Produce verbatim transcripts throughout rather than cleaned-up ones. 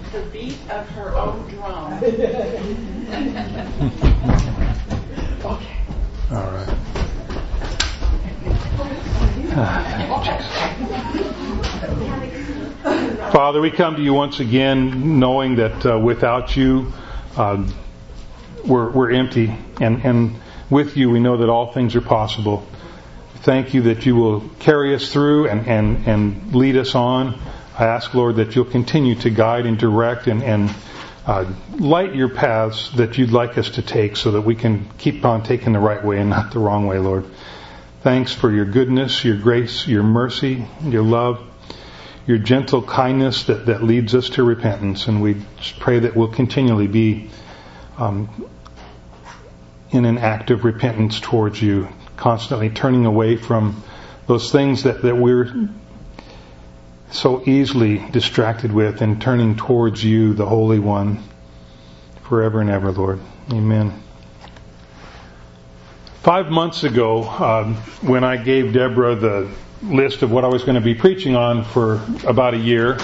the beat of her own drum. Okay. All right. Father, we come to you once again knowing that uh, without you uh, we're, we're empty, and, and with you we know that all things are possible. Thank you that you will carry us through and, and, and lead us on. I ask, Lord, that you'll continue to guide and direct and, and uh, light your paths that you'd like us to take so that we can keep on taking the right way and not the wrong way, Lord. Thanks for your goodness, your grace, your mercy, your love, your gentle kindness that, that leads us to repentance. And we just pray that we'll continually be um, in an act of repentance towards you, constantly turning away from those things that, that we're so easily distracted with and turning towards you, the Holy One, forever and ever, Lord. Amen. Five months ago, um, when I gave Deborah the list of what I was going to be preaching on for about a year,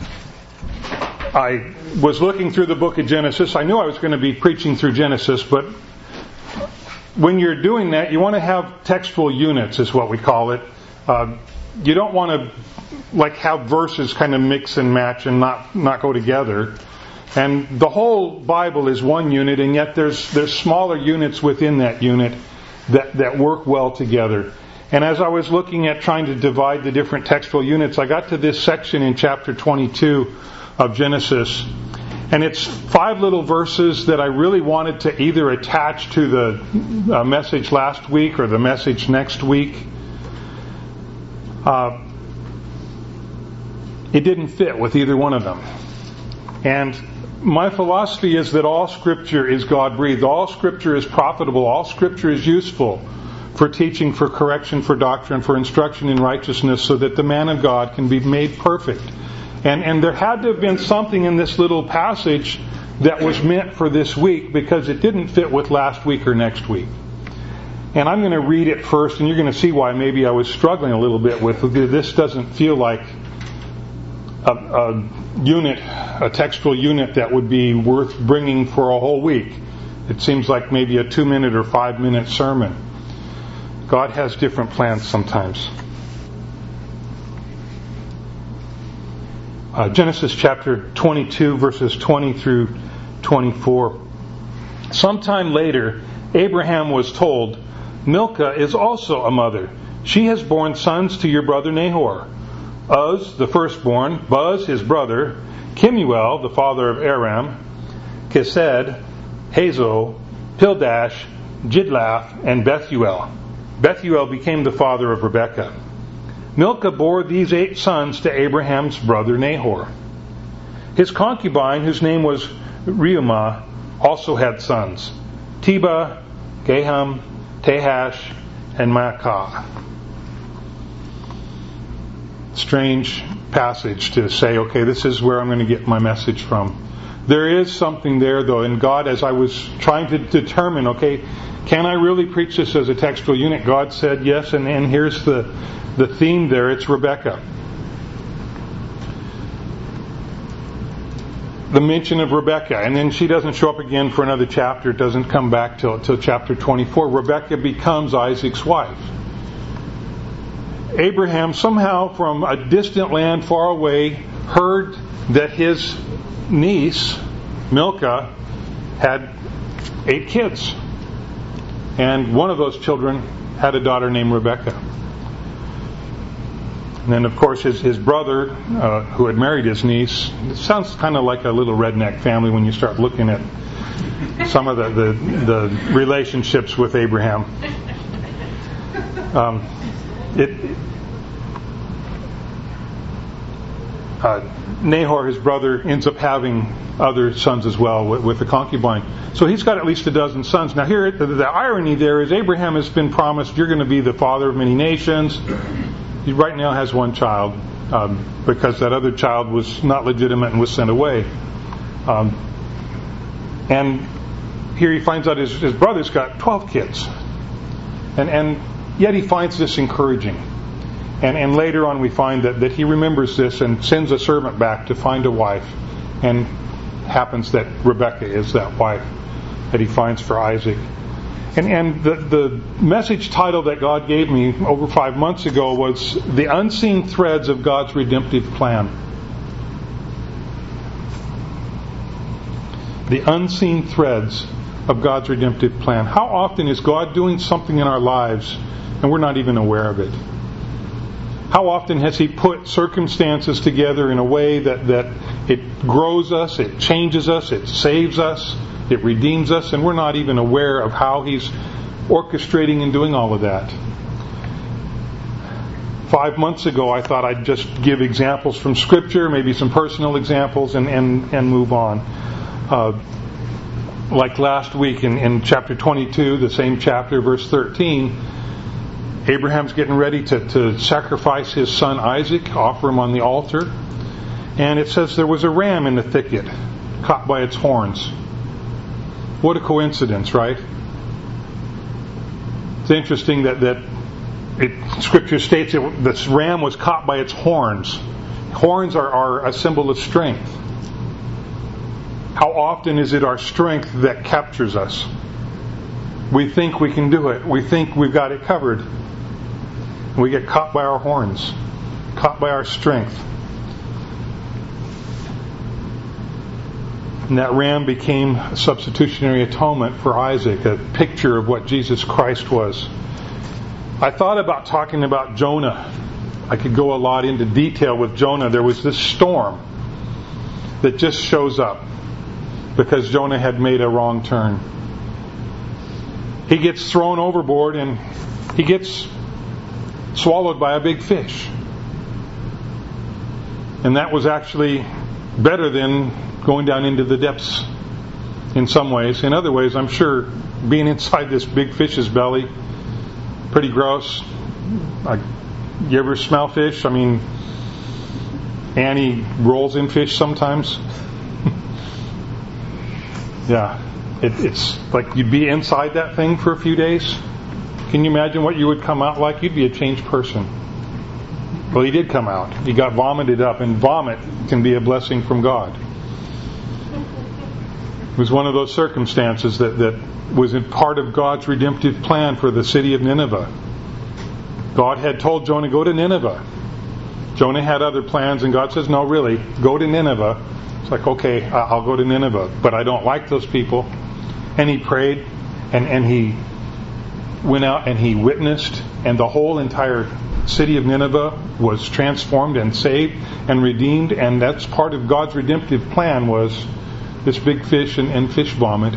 I was looking through the book of Genesis. I knew I was going to be preaching through Genesis, but when you're doing that, you want to have textual units, is what we call it. Uh, you don't want to like have verses kind of mix and match and not, not go together. And the whole Bible is one unit, and yet there's there's smaller units within that unit that, that work well together. And as I was looking at trying to divide the different textual units, I got to this section in chapter twenty-two of Genesis. And it's five little verses that I really wanted to either attach to the uh, message last week or the message next week. Uh, it didn't fit with either one of them. And my philosophy is that all Scripture is God-breathed. All Scripture is profitable. All Scripture is useful for teaching, for correction, for doctrine, for instruction in righteousness, so that the man of God can be made perfect. And and there had to have been something in this little passage that was meant for this week, because it didn't fit with last week or next week. And I'm going to read it first, and you're going to see why maybe I was struggling a little bit with this. Doesn't feel like a, a unit, a textual unit that would be worth bringing for a whole week. It seems like maybe a two-minute or five-minute sermon. God has different plans sometimes. Uh, Genesis chapter twenty-two, verses twenty through twenty-four. Sometime later, Abraham was told, "Milcah is also a mother. She has borne sons to your brother Nahor. Uz, the firstborn, Buz, his brother, Kemuel, the father of Aram, Kesed, Hazo, Pildash, Jidlaph, and Bethuel. Bethuel became the father of Rebekah. Milcah bore these eight sons to Abraham's brother Nahor. His concubine, whose name was Reumah, also had sons, Tebah, Gaham, Tahash, and Maacah." Strange passage to say, okay, this is where I'm going to get my message from. There is something there, though, and God, as I was trying to determine, okay, can I really preach this as a textual unit? God said yes, and, and here's the, the theme there. It's Rebekah. The mention of Rebekah, and then she doesn't show up again for another chapter. It doesn't come back till, till chapter twenty-four. Rebekah becomes Isaac's wife. Abraham, somehow from a distant land far away, heard that his niece, Milcah, had eight kids. And one of those children had a daughter named Rebekah. And then, of course, his, his brother, uh, who had married his niece, it sounds kind of like a little redneck family when you start looking at some of the, the, the relationships with Abraham. Um, it, uh, Nahor, his brother, ends up having other sons as well with, with the concubine. So he's got at least a dozen sons. Now here, the, the irony there is Abraham has been promised, you're going to be the father of many nations. He right now has one child um, because that other child was not legitimate and was sent away. Um, and here he finds out his, his brother's got twelve kids. And and yet he finds this encouraging. And and later on we find that, that he remembers this and sends a servant back to find a wife. and happens that Rebekah is that wife that he finds for Isaac. And, and the, the message title that God gave me over five months ago was The Unseen Threads of God's Redemptive Plan. The unseen threads of God's redemptive plan. How often is God doing something in our lives and we're not even aware of it? How often has He put circumstances together in a way that, that it grows us, it changes us, it saves us, it redeems us, and we're not even aware of how He's orchestrating and doing all of that? Five months ago, I thought I'd just give examples from Scripture, maybe some personal examples, and, and, and move on. Uh, like last week in, in chapter twenty-two, the same chapter, verse thirteen, Abraham's getting ready to, to sacrifice his son Isaac, offer him on the altar. And it says there was a ram in the thicket, caught by its horns. What a coincidence, right? It's interesting that, that it, Scripture states that this ram was caught by its horns. Horns are, are a symbol of strength. How often is it our strength that captures us? We think we can do it. We think we've got it covered. We get caught by our horns, caught by our strength. And that ram became a substitutionary atonement for Isaac, a picture of what Jesus Christ was. I thought about talking about Jonah. I could go a lot into detail with Jonah. There was this storm that just shows up because Jonah had made a wrong turn. He gets thrown overboard and he gets swallowed by a big fish. And that was actually better than going down into the depths in some ways. In other ways, I'm sure being inside this big fish's belly, pretty gross. Like, you ever smell fish? I mean, Annie rolls in fish sometimes. Yeah, it, it's like you'd be inside that thing for a few days. Can you imagine what you would come out like? You'd be a changed person. Well, he did come out. He got vomited up, and vomit can be a blessing from God. It was one of those circumstances that, that was a part of God's redemptive plan for the city of Nineveh. God had told Jonah, go to Nineveh. Jonah had other plans, and God says, no, really, go to Nineveh. It's like, okay, I'll go to Nineveh, but I don't like those people. And he prayed, and, and he went out and he witnessed, and the whole entire city of Nineveh was transformed and saved and redeemed, and that's part of God's redemptive plan, was this big fish and, and fish vomit.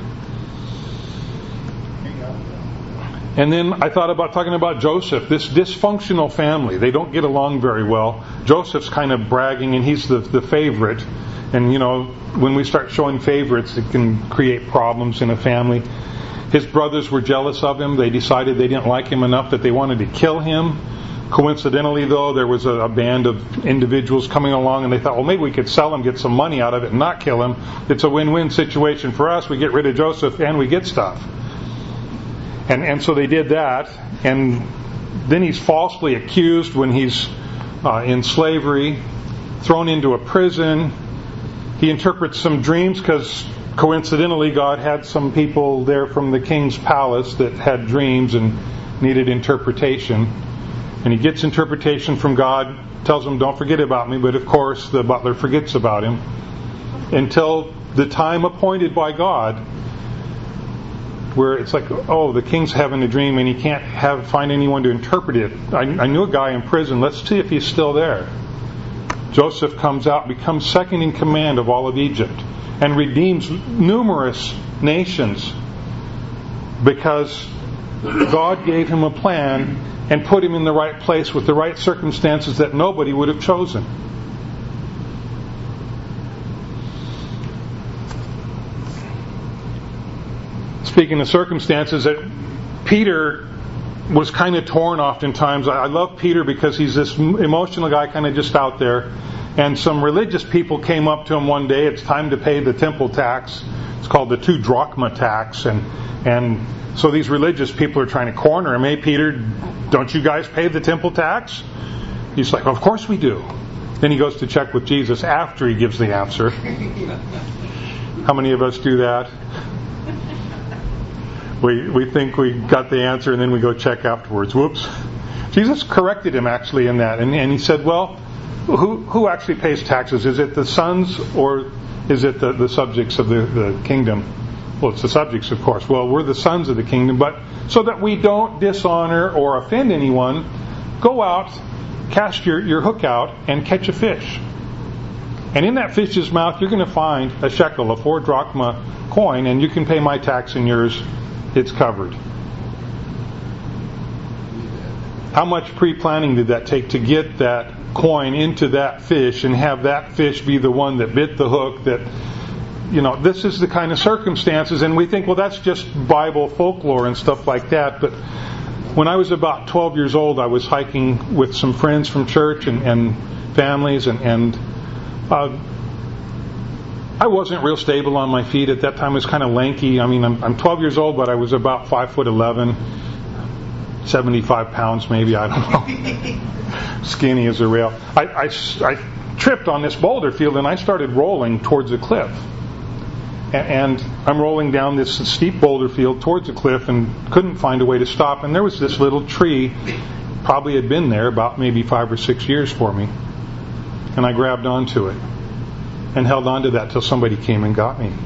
And then I thought about talking about Joseph, this dysfunctional family. They don't get along very well. Joseph's kind of bragging, and he's the, the favorite. And, you know, when we start showing favorites, it can create problems in a family. His brothers were jealous of him. They decided they didn't like him enough that they wanted to kill him. Coincidentally, though, there was a, a band of individuals coming along, and they thought, well, maybe we could sell him, get some money out of it, and not kill him. It's a win-win situation for us. We get rid of Joseph, and we get stuff. And and so they did that. And then he's falsely accused when he's uh, in slavery, thrown into a prison. He interprets some dreams because coincidentally God had some people there from the king's palace that had dreams and needed interpretation. And he gets interpretation from God, tells him, don't forget about me. But of course the butler forgets about him until the time appointed by God, where it's like, oh, the king's having a dream and he can't have find anyone to interpret it. I, I knew a guy in prison. Let's see if he's still there. Joseph comes out, becomes second in command of all of Egypt, and redeems numerous nations because God gave him a plan and put him in the right place with the right circumstances that nobody would have chosen. Speaking of circumstances, that Peter was kind of torn oftentimes. I love Peter because he's this emotional guy, kind of just out there. And some religious people came up to him one day. It's time to pay the temple tax. It's called the two drachma tax. And and so these religious people are trying to corner him. Hey, Peter, don't you guys pay the temple tax? He's like, of course we do. Then he goes to check with Jesus after he gives the answer. How many of us do that? We we think we got the answer and then we go check afterwards. Whoops. Jesus corrected him actually in that. And, and he said, well, who who actually pays taxes? Is it the sons or is it the, the subjects of the, the kingdom? Well, it's the subjects, of course. Well, we're the sons of the kingdom. But so that we don't dishonor or offend anyone, go out, cast your, your hook out, and catch a fish. And in that fish's mouth, you're going to find a shekel, a four drachma coin, and you can pay my tax and yours. It's covered. How much pre-planning did that take to get that coin into that fish and have that fish be the one that bit the hook? That, you know, this is the kind of circumstances, and we think, well, that's just Bible folklore and stuff like that. But when I was about twelve years old, I was hiking with some friends from church and, and families, and, and uh, I wasn't real stable on my feet at that time. I was kind of lanky. I mean, I'm, I'm twelve years old, but I was about five foot eleven, seventy-five pounds maybe. I don't know. Skinny as a rail. I, I, I tripped on this boulder field and I started rolling towards a cliff. And I'm rolling down this steep boulder field towards the cliff and couldn't find a way to stop. And there was this little tree, probably had been there about maybe five or six years for me. And I grabbed onto it and held onto that till somebody came and got me.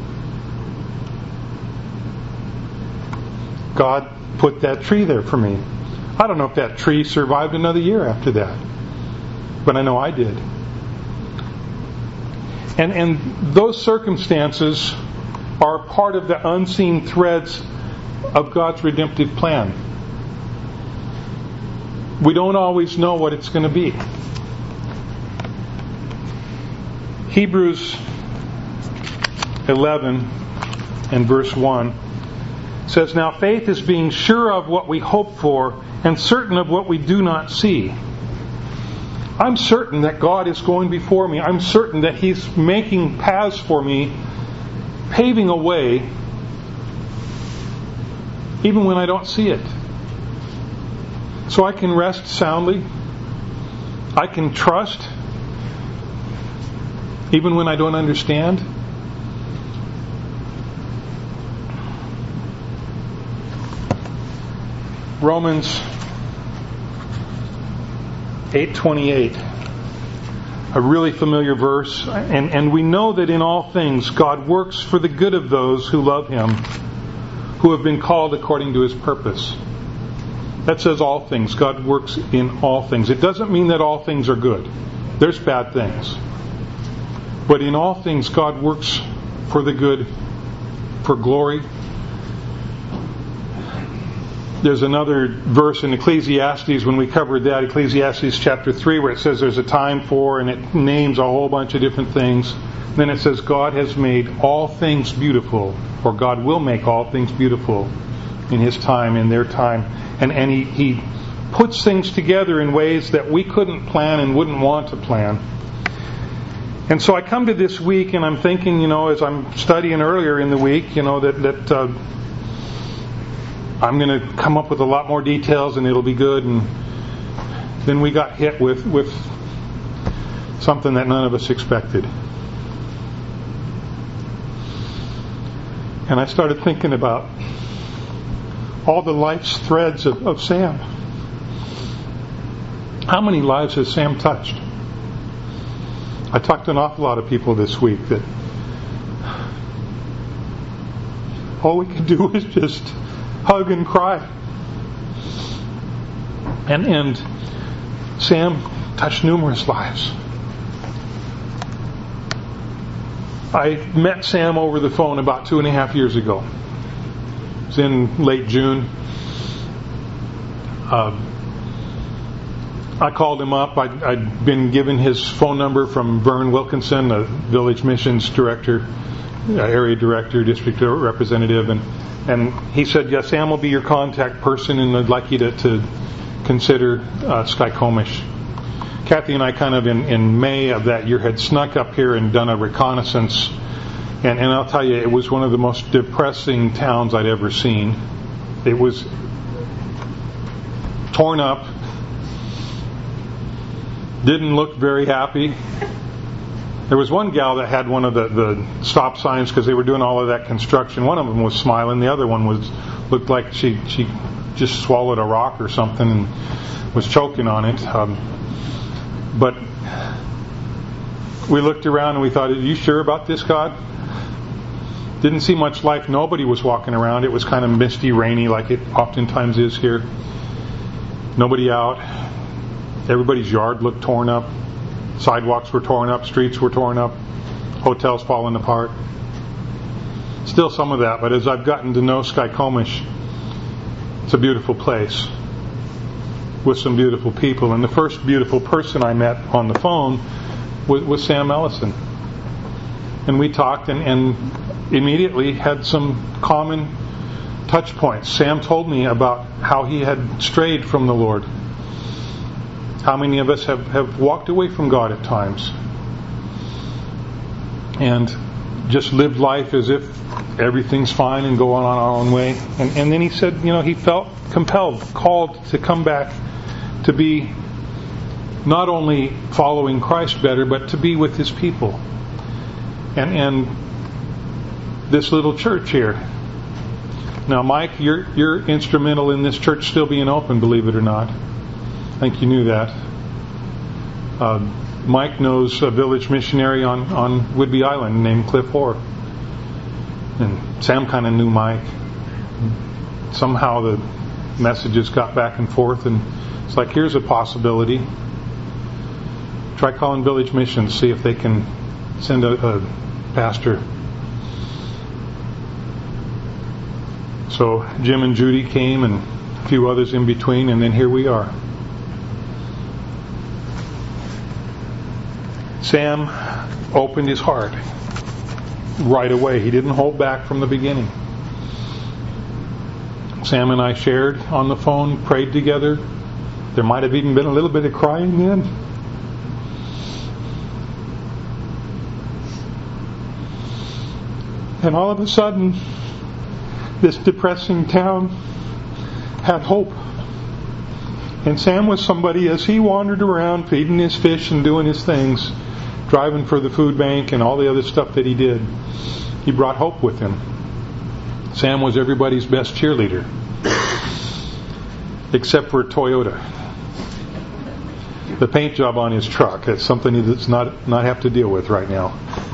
God put that tree there for me. I don't know if that tree survived another year after that, but I know I did. And and those circumstances are part of the unseen threads of God's redemptive plan. We don't always know what it's going to be. Hebrews eleven and verse one says, now faith is being sure of what we hope for and certain of what we do not see. I'm certain that God is going before me. I'm certain that He's making paths for me, paving a way, even when I don't see it. So I can rest soundly. I can trust, even when I don't understand. Romans eight twenty-eight, a really familiar verse, and, and we know that in all things God works for the good of those who love Him, who have been called according to His purpose. That says all things. God works in all things. It doesn't mean that all things are good. There's bad things. But in all things God works for the good, for glory. There's another verse in Ecclesiastes when we covered that, Ecclesiastes chapter three, where it says there's a time for, and it names a whole bunch of different things. Then it says God has made all things beautiful, or God will make all things beautiful in His time, in their time. And, and he, he puts things together in ways that we couldn't plan and wouldn't want to plan. And so I come to this week and I'm thinking, you know, as I'm studying earlier in the week, you know, that, that uh, I'm going to come up with a lot more details and it'll be good. And then we got hit with, with something that none of us expected. And I started thinking about all the life's threads of, of Sam. How many lives has Sam touched? I talked to an awful lot of people this week that all we could do was just hug and cry. And, and Sam touched numerous lives. I met Sam over the phone about two and a half years ago. It was in late June. Uh, I called him up. I'd, I'd been given his phone number from Vern Wilkinson, the village missions director, area director, district representative, and and he said, "Yes, Sam will be your contact person, and I'd like you to, to consider uh, Skykomish." Kathy and I kind of in, in May of that year had snuck up here and done a reconnaissance. And, and I'll tell you, it was one of the most depressing towns I'd ever seen. It was torn up. Didn't look very happy. There was one gal that had one of the, the stop signs because they were doing all of that construction. One of them was smiling. The other one was looked like she she just swallowed a rock or something and was choking on it. Um, but we looked around and we thought, are you sure about this, God? Didn't see much life. Nobody was walking around. It was kind of misty, rainy like it oftentimes is here. Nobody out. Everybody's yard looked torn up. Sidewalks were torn up. Streets were torn up. Hotels falling apart. Still some of that, but as I've gotten to know Skykomish, it's a beautiful place with some beautiful people. And the first beautiful person I met on the phone was, was Sam Ellison. And we talked and, and immediately had some common touch points. Sam told me about how he had strayed from the Lord. How many of us have, have walked away from God at times and just lived life as if everything's fine and going on our own way. And, and then he said, you know, he felt compelled, called to come back to be not only following Christ better, but to be with His people. And, and this little church here. Now, Mike, you're you're instrumental in this church still being open, believe it or not. I think you knew that. Uh, Mike knows a village missionary on, on Whidbey Island named Cliff Hoare. And Sam kind of knew Mike. Somehow the messages got back and forth, and it's like, here's a possibility. Try calling Village Missions, see if they can send a, a pastor. So Jim and Judy came, and a few others in between, and then here we are. Sam opened his heart right away. He didn't hold back from the beginning. Sam and I shared on the phone, prayed together. There might have even been a little bit of crying then. And all of a sudden, this depressing town had hope. And Sam was somebody, as he wandered around feeding his fish and doing his things, driving for the food bank and all the other stuff that he did, he brought hope with him. Sam was everybody's best cheerleader, except for Toyota. The paint job on his truck, that's something he does not, not have to deal with right now.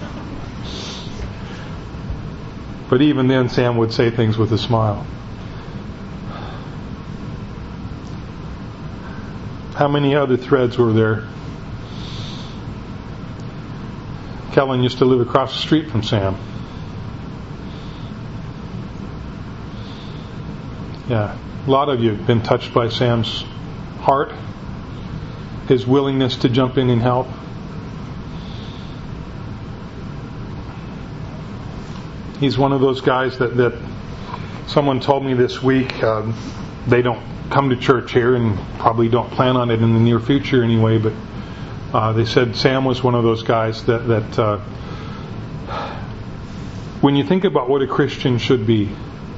But even then, Sam would say things with a smile. How many other threads were there? Kellen used to live across the street from Sam. Yeah, a lot of you have been touched by Sam's heart, his willingness to jump in and help. He's one of those guys that, that someone told me this week, uh, they don't come to church here and probably don't plan on it in the near future anyway, but uh, they said Sam was one of those guys that, that uh, when you think about what a Christian should be,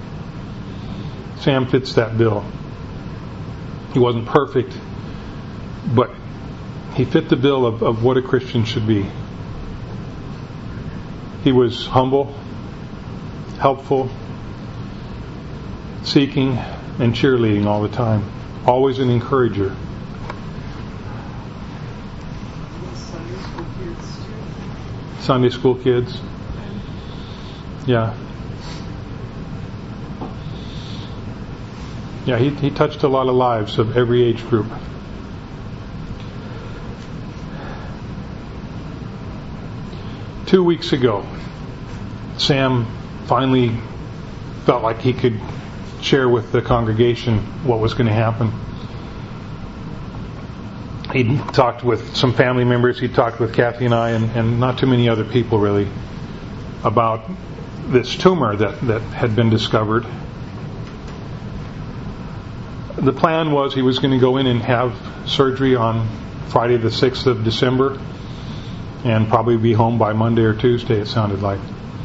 Sam fits that bill. He wasn't perfect, but he fit the bill of, of what a Christian should be. He was humble, helpful, seeking, and cheerleading all the time. Always an encourager. Sunday school kids too. Sunday school kids. Yeah. Yeah, he, he touched a lot of lives of every age group. Two weeks ago, Sam finally felt like he could share with the congregation what was going to happen. He talked with some family members, he talked with Kathy and I, and, and not too many other people really, about this tumor that, that had been discovered. The plan was he was going to go in and have surgery on Friday the sixth of December and probably be home by Monday or Tuesday, it sounded like.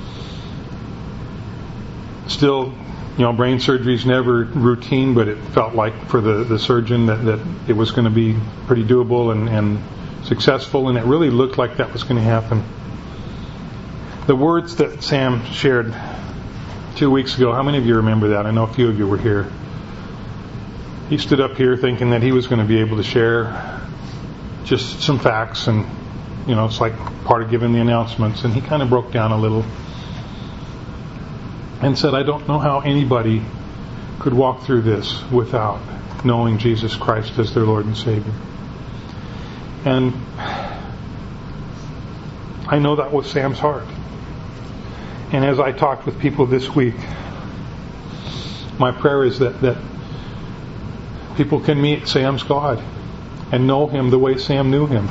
Still, you know, brain surgery is never routine, but it felt like for the, the surgeon that, that it was going to be pretty doable and, and successful, and it really looked like that was going to happen. The words that Sam shared two weeks ago, how many of you remember that? I know a few of you were here. He stood up here thinking that he was going to be able to share just some facts, and you know, it's like part of giving the announcements, and he kind of broke down a little and said, I don't know how anybody could walk through this without knowing Jesus Christ as their Lord and Savior. And I know that was Sam's heart. And as I talked with people this week, my prayer is that, that people can meet Sam's God and know Him the way Sam knew Him.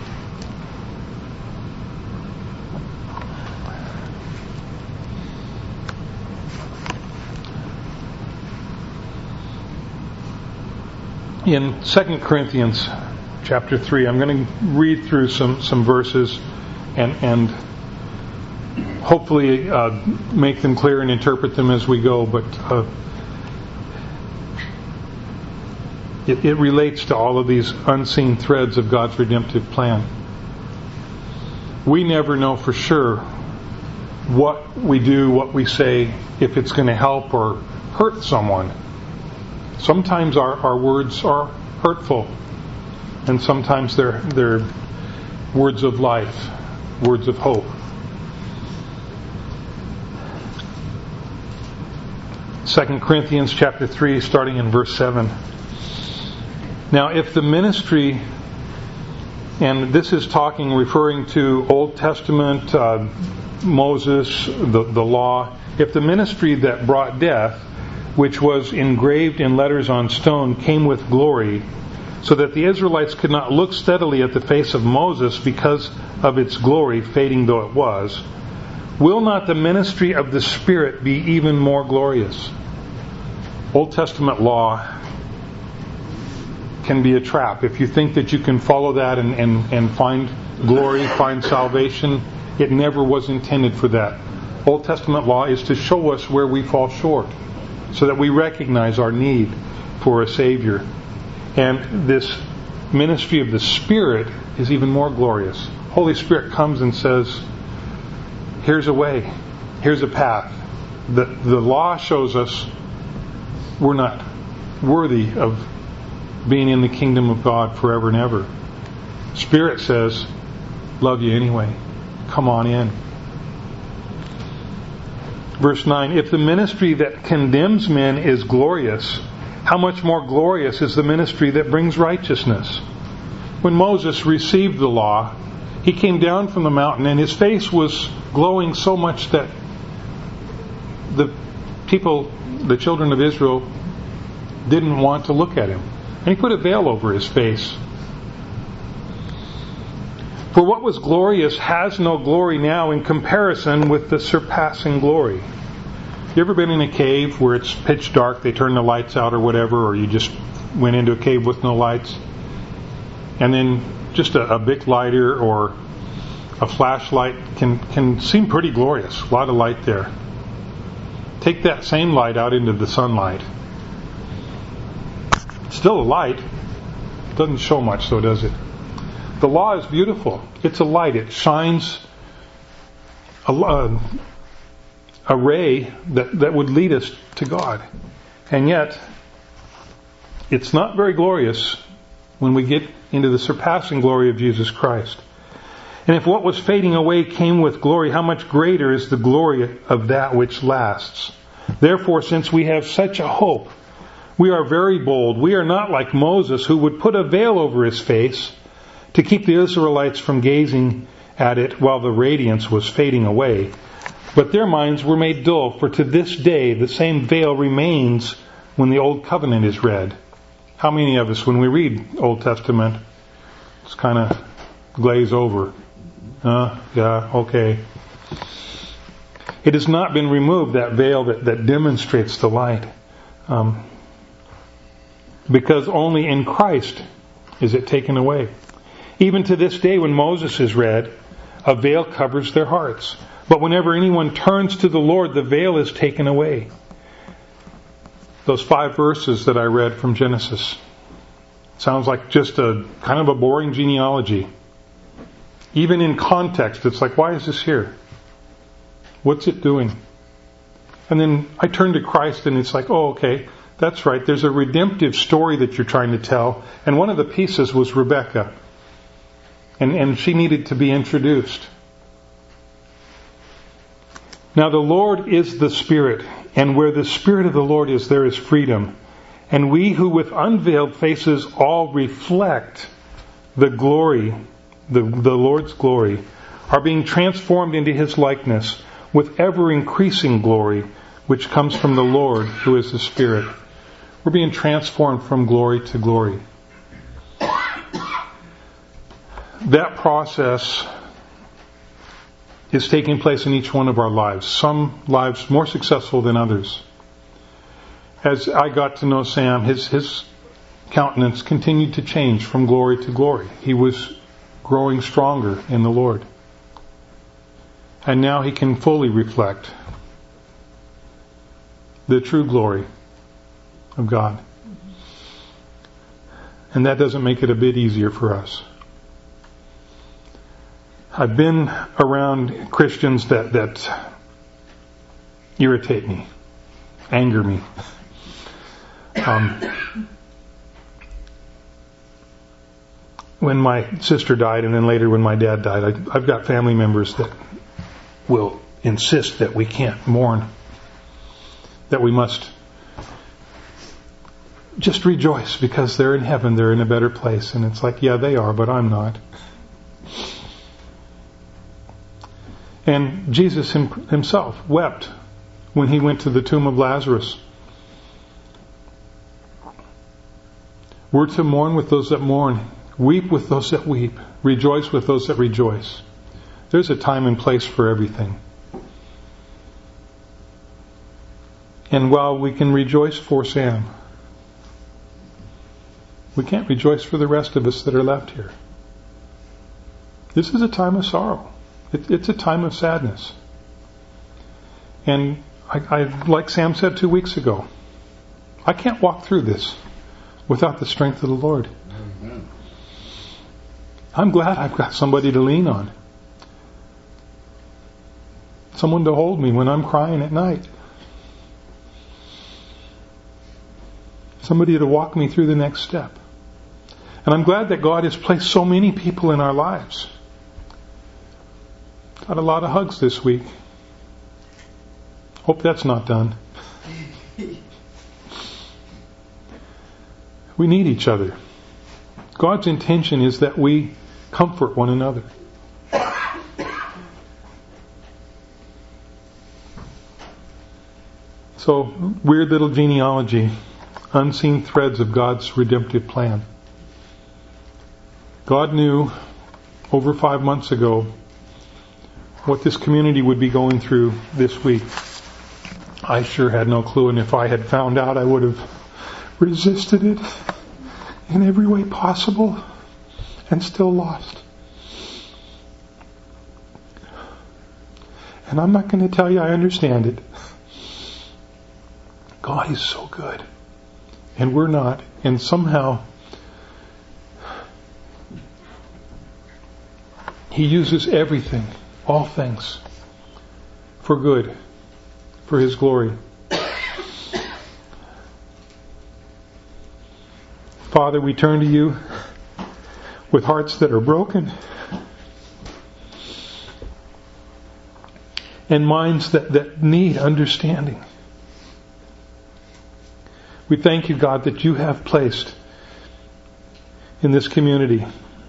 In Second Corinthians chapter three, I'm going to read through some, some verses and, and hopefully uh, make them clear and interpret them as we go, but uh, it, it relates to all of these unseen threads of God's redemptive plan. We never know for sure what we do, what we say, if it's going to help or hurt someone. Sometimes our, our words are hurtful, and sometimes they're, they're words of life, words of hope. Second Corinthians chapter three, starting in verse seven. Now, if the ministry, and this is talking, referring to Old Testament, uh, Moses, the, the law, if the ministry that brought death, which was engraved in letters on stone, came with glory, so that the Israelites could not look steadily at the face of Moses because of its glory, fading though it was, will not the ministry of the Spirit be even more glorious? Old Testament law can be a trap. If you think that you can follow that and, and, and find glory, find salvation, it never was intended for that. Old Testament law is to show us where we fall short, so that we recognize our need for a Savior. And this ministry of the Spirit is even more glorious. Holy Spirit comes and says, here's a way, here's a path. The, the law shows us we're not worthy of being in the kingdom of God forever and ever. Spirit says, love you anyway. Come on in. Verse nine, if the ministry that condemns men is glorious, how much more glorious is the ministry that brings righteousness? When Moses received the law, he came down from the mountain and his face was glowing so much that the people, the children of Israel, didn't want to look at him. And he put a veil over his face. For what was glorious has no glory now in comparison with the surpassing glory. You ever been in a cave where it's pitch dark, they turn the lights out or whatever, or you just went into a cave with no lights? And then just a, a Bic lighter or a flashlight can, can seem pretty glorious. A lot of light there. Take that same light out into the sunlight. It's still a light. It doesn't show much though, does it? The law is beautiful. It's a light. It shines a, uh, a ray that, that would lead us to God. And yet, it's not very glorious when we get into the surpassing glory of Jesus Christ. And if what was fading away came with glory, how much greater is the glory of that which lasts? Therefore, since we have such a hope, we are very bold. We are not like Moses, who would put a veil over his face to keep the Israelites from gazing at it while the radiance was fading away. But their minds were made dull, for to this day the same veil remains when the Old Covenant is read. How many of us, when we read Old Testament, just kind of glaze over? Uh, yeah, okay. It has not been removed, that veil that, that demonstrates the light. Um, because only in Christ is it taken away. Even to this day, when Moses is read, a veil covers their hearts. But whenever anyone turns to the Lord, the veil is taken away. Those five verses that I read from Genesis sounds like just a kind of a boring genealogy. Even in context, it's like, why is this here? What's it doing? And then I turn to Christ and it's like, oh, okay, that's right. There's a redemptive story that you're trying to tell. And one of the pieces was Rebecca. And, and she needed to be introduced. Now the Lord is the Spirit, and where the Spirit of the Lord is, there is freedom. And we who with unveiled faces all reflect the glory, the, the Lord's glory, are being transformed into His likeness with ever increasing glory, which comes from the Lord, who is the Spirit. We're being transformed from glory to glory. That process is taking place in each one of our lives. Some lives more successful than others. As I got to know Sam, his, his countenance continued to change from glory to glory. He was growing stronger in the Lord. And now he can fully reflect the true glory of God. And that doesn't make it a bit easier for us. I've been around Christians that, that irritate me, anger me. Um, when my sister died, and then later when my dad died, I, I've got family members that will insist that we can't mourn, that we must just rejoice because they're in heaven, they're in a better place. And it's like, yeah, they are, but I'm not. And Jesus himself wept when he went to the tomb of Lazarus. We're to mourn with those that mourn, weep with those that weep, rejoice with those that rejoice. There's a time and place for everything. And while we can rejoice for Sam, we can't rejoice for the rest of us that are left here. This is a time of sorrow. It, it's a time of sadness. And I, I, like Sam said two weeks ago, I can't walk through this without the strength of the Lord. Amen. I'm glad I've got somebody to lean on. Someone to hold me when I'm crying at night. Somebody to walk me through the next step. And I'm glad that God has placed so many people in our lives. Got a lot of hugs this week. Hope that's not done. We need each other. God's intention is that we comfort one another. So, weird little genealogy, unseen threads of God's redemptive plan. God knew over five months ago what this community would be going through this week. I sure had no clue, and if I had found out, I would have resisted it in every way possible and still lost. And I'm not going to tell you I understand it. God is so good. And we're not. And somehow He uses everything, all things, for good, for His glory. Father, we turn to You with hearts that are broken and minds that, that need understanding. We thank You, God, that You have placed in this community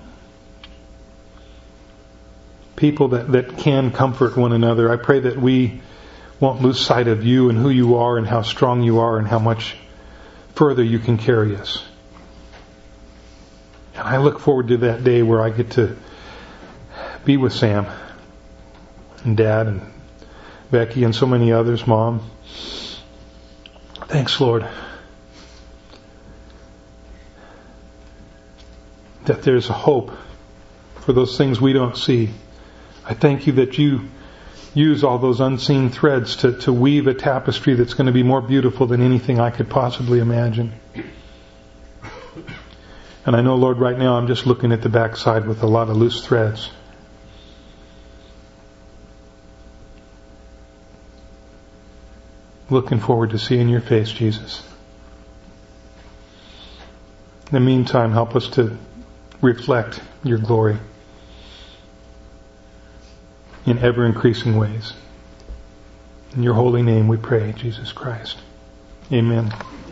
people that, that can comfort one another. I pray that we won't lose sight of You and who You are and how strong You are and how much further You can carry us. And I look forward to that day where I get to be with Sam and Dad and Becky and so many others, Mom. Thanks, Lord, that there's a hope for those things we don't see. I thank You that You use all those unseen threads to, to weave a tapestry that's going to be more beautiful than anything I could possibly imagine. And I know, Lord, right now I'm just looking at the backside with a lot of loose threads. Looking forward to seeing your face, Jesus. In the meantime, help us to reflect your glory in ever-increasing ways. In your holy name we pray, Jesus Christ. Amen.